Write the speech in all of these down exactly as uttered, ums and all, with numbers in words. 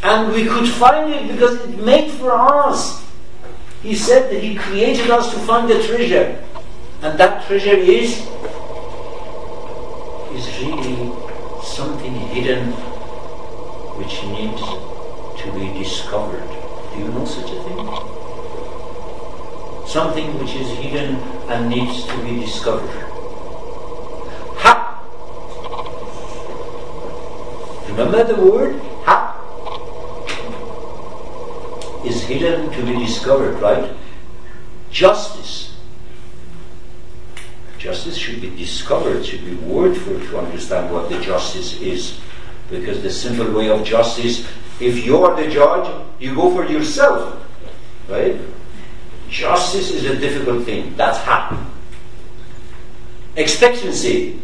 And we could find it because it made for us. He said that He created us to find the treasure. And that treasure is, is really something hidden which needs to be discovered. Do you know such a thing? Something which is hidden and needs to be discovered. Ha! Remember the word? Ha! Is hidden to be discovered, right? Justice. Justice should be discovered, should be wordful to understand what the justice is. Because the simple way of justice, if you are the judge, you go for yourself. Right? Justice is a difficult thing. That's haq. Expectancy.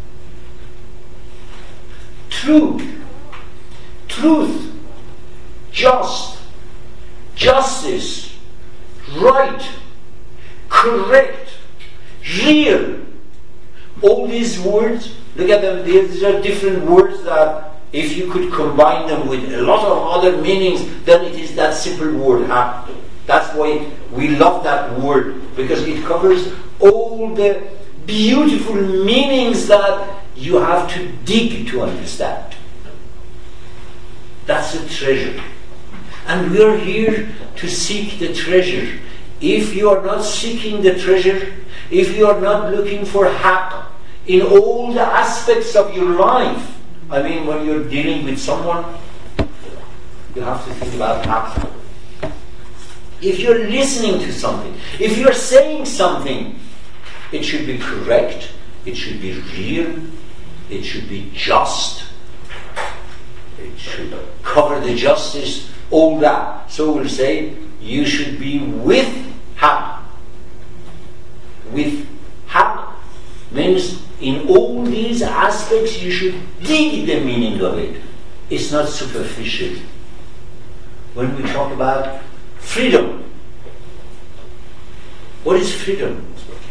Truth. Truth. Just. Justice. Right. Correct. Real. All these words, look at them, these are different words that if you could combine them with a lot of other meanings, then it is that simple word, haq. That's why we love that word, because it covers all the beautiful meanings that you have to dig to understand. That's a treasure. And we are here to seek the treasure. If you are not seeking the treasure, if you are not looking for haq in all the aspects of your life, I mean, when you're dealing with someone, you have to think about haq. If you're listening to something, if you're saying something, it should be correct, it should be real, it should be just, it should cover the justice, all that. So we'll say, you should be with haq. With haq means in all these aspects you should dig the meaning of it. It's not superficial. When we talk about freedom, what is freedom?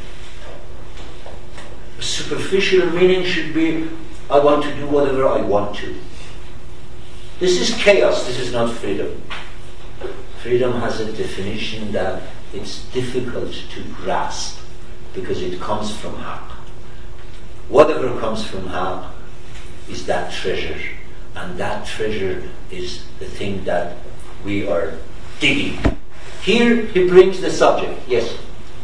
A superficial meaning should be, I want to do whatever I want to. This is chaos, this is not freedom. Freedom has a definition that it's difficult to grasp because it comes from haq. Whatever comes from haq is that treasure, and that treasure is the thing that we are digging. Here he brings the subject. Yes.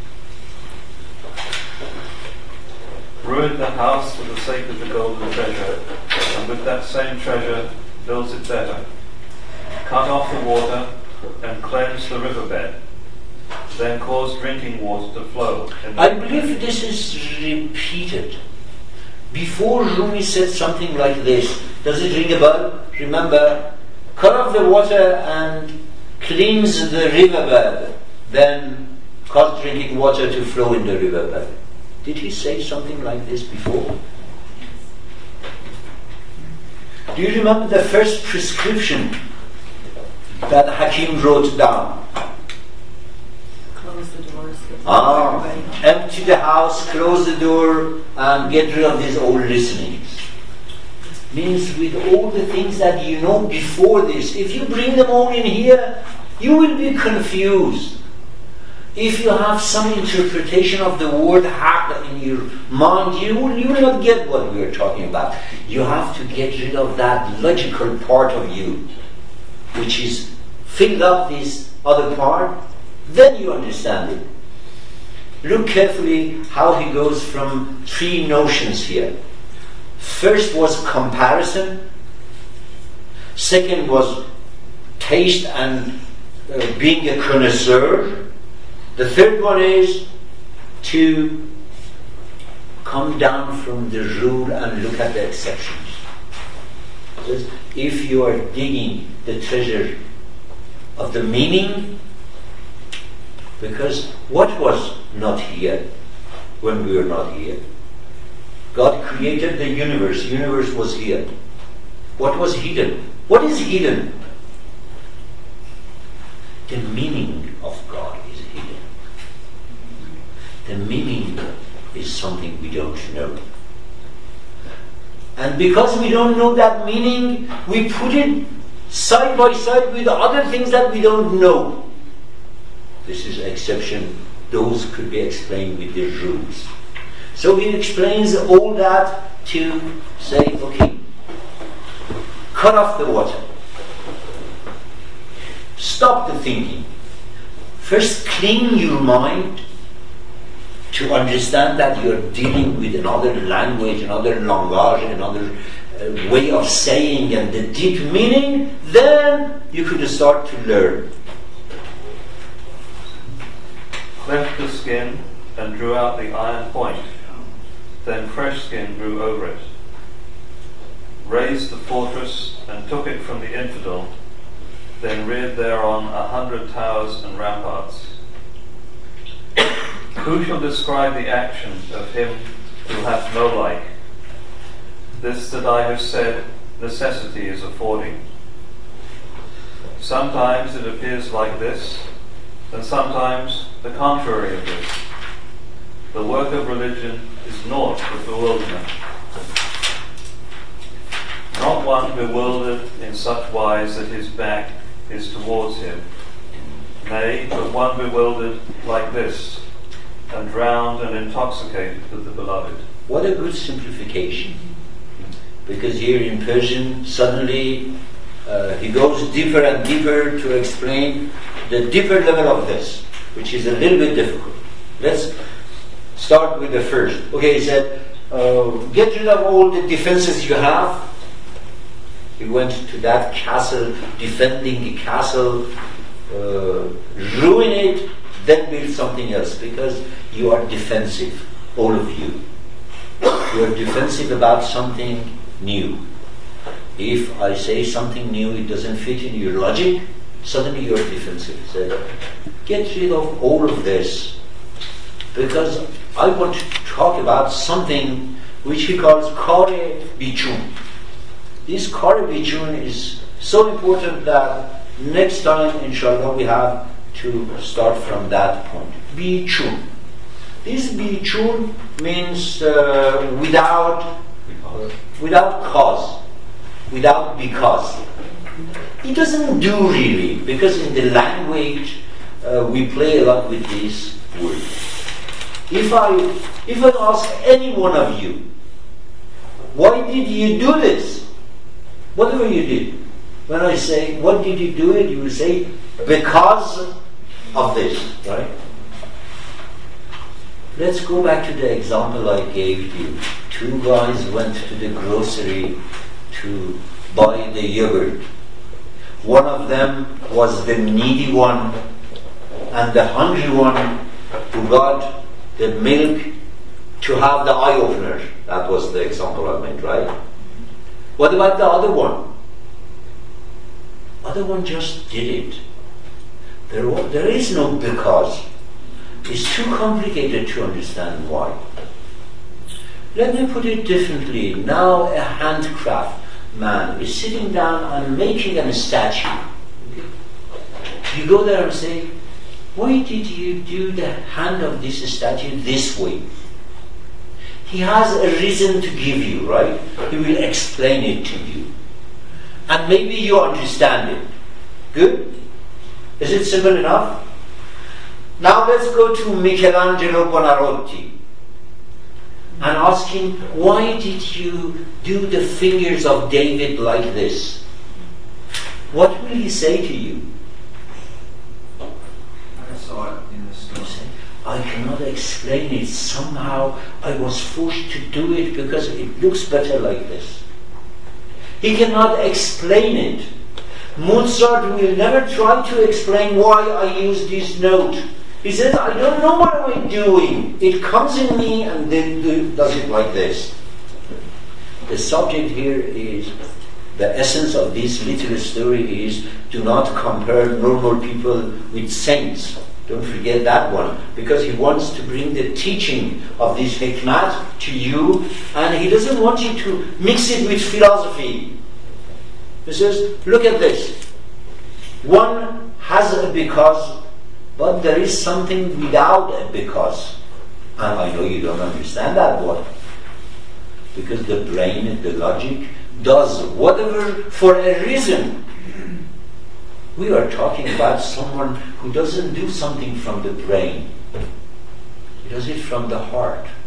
Ruined the house for the sake of the golden treasure, and with that same treasure builds it better. Cut off the water and cleanse the riverbed, then cause drinking water to flow. I believe this is repeated. Before Rumi said something like this. Does it ring a bell? Remember, cut off the water and cleanse the riverbed, then cause drinking water to flow in the riverbed. Did he say something like this before? Do you remember the first prescription that Hakim wrote down? Close the doors. Ah, empty the house, close the door, and get rid of these old listenings. Means with all the things that you know before this, if you bring them all in here, you will be confused. If you have some interpretation of the word haq in your mind, you will, you will not get what we are talking about. You have to get rid of that logical part of you, which is filled up this other part, then you understand it. Look carefully how he goes from three notions here. First was comparison. Second was taste and uh, being a connoisseur. The third one is to come down from the rule and look at the exceptions. If you are digging the treasure of the meaning, because what was not here when we were not here? God created the universe. The universe was here. What was hidden? What is hidden? The meaning of God is hidden. The meaning is something we don't know. And because we don't know that meaning, we put it side by side with other things that we don't know. This is exception. Those could be explained with the rules. So he explains all that to say, okay, cut off the water. Stop the thinking. First clean your mind to understand that you are dealing with another language, another langage, another uh, way of saying and the deep meaning. Then you could start to learn. Cleft the skin and drew out the iron point. Then fresh skin grew over it. Raised the fortress and took it from the infidel. Then reared thereon a hundred towers and ramparts. Who shall describe the action of him who hath no like? This that I have said, necessity is affording. Sometimes it appears like this, and sometimes the contrary of this. The work of religion is naught but bewilderment. Not one bewildered in such wise that his back is towards him. Nay, but one bewildered like this, and drowned and intoxicated with the beloved. What a good simplification. Because here in Persian, suddenly uh, he goes deeper and deeper to explain the deeper level of this, which is a little bit difficult. Let's start with the first. Okay, he said, uh, get rid of all the defenses you have. He went to that castle, defending the castle, uh, ruin it, then build something else, because you are defensive, all of you. You are defensive about something new. If I say something new, it doesn't fit in your logic, suddenly you are defensive. So get rid of all of this, because I want to talk about something which he calls kare bichun. This kare bichun is so important that next time, inshallah, we have to start from that point. Bichun. This bichun means uh, without, uh, without cause, without because. It doesn't do really, because in the language uh, we play a lot with this word. If I, if I ask any one of you, why did you do this? Whatever you did. When I say, what did you do it? You will say, because of this, right? Let's go back to the example I gave you. Two guys went to the grocery to buy the yogurt. One of them was the needy one, and the hungry one who got the milk to have the eye opener. That was the example I made, right? What about the other one? Other one just did it. There, there is no because. It's too complicated to understand why. Let me put it differently. Now a handcraft man is sitting down and making a statue. Okay? You go there and say, why did you do the hand of this statue this way? He has a reason to give you, right? He will explain it to you. And maybe you understand it. Good? Is it simple enough? Now let's go to Michelangelo Buonarroti and ask him, why did you do the fingers of David like this? What will he say to you? I saw it in the store. I cannot explain it. Somehow I was forced to do it because it looks better like this. He cannot explain it. Mozart will never try to explain why I use this note. He says, I don't know what am I doing. It comes in me and then do, does it like this. The subject here is, the essence of this little story is, do not compare normal people with saints. Don't forget that one, because he wants to bring the teaching of this hikmat to you, and he doesn't want you to mix it with philosophy. He says, look at this. One has a because, but there is something without a because. And I know you don't understand that one. Because the brain, the logic, does whatever for a reason. We are talking about someone who doesn't do something from the brain. He does it from the heart.